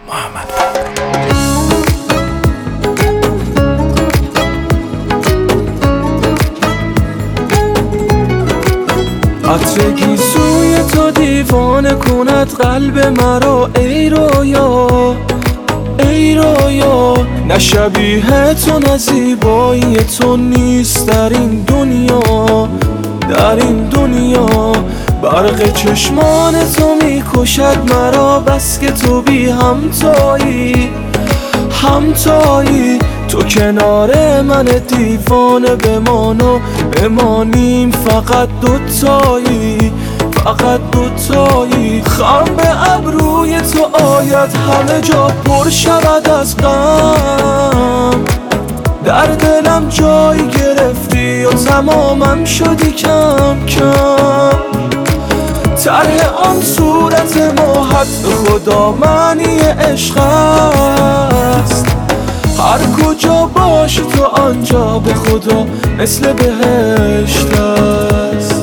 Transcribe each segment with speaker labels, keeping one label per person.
Speaker 1: محمد. عطر گیسوی تو دیوانه کند قلب مرا، ای رویا ای رویا. نه شبیه تو نه زیبایی تو نیست در این دنیا، در این دنیا. برق چشمان تو میکشد مرا، بس که تو بی همتایی، همتایی. تو کنار من دیوانه بمان و بمانیم فقط دوتایی، فقط دوتایی. خم به ابروی تو آید همه جا پر شود از غم، در دلم جای گرفتی و تمامم شدی کم کم. طرح آن صورت ما حد به خدا معنی عشق است، هر کجا باشی تو آنجا به خدا مثل بهشت است.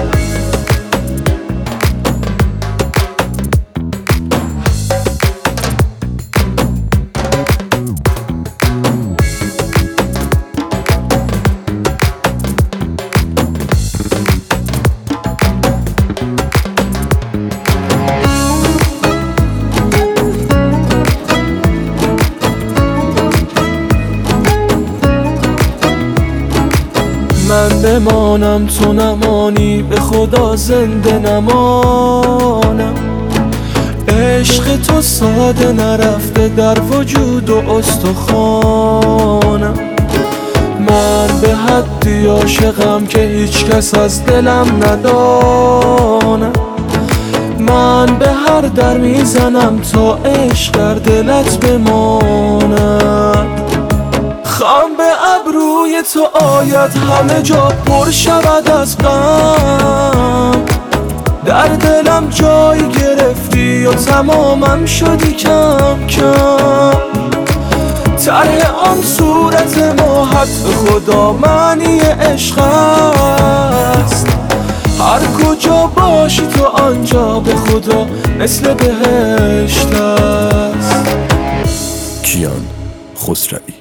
Speaker 1: من بمانم تو نمانی، به خدا زنده نمانم. عشق تو ساده نرفته در وجود و استخوانم. من به حدی عاشقم که هیچ کس از دلم ندانم. من به هر در میزنم تا عشق در دلت بماند. خم به ابروی تو آید همه جا پر شود از غم، در دلم جای گرفتی و تمامم شدی کم کم. طرح آن صورت ما حد به خدا معنی عشق است، هر کجا باشی تو آنجا به خدا مثل بهشت است.
Speaker 2: کیان خسروی.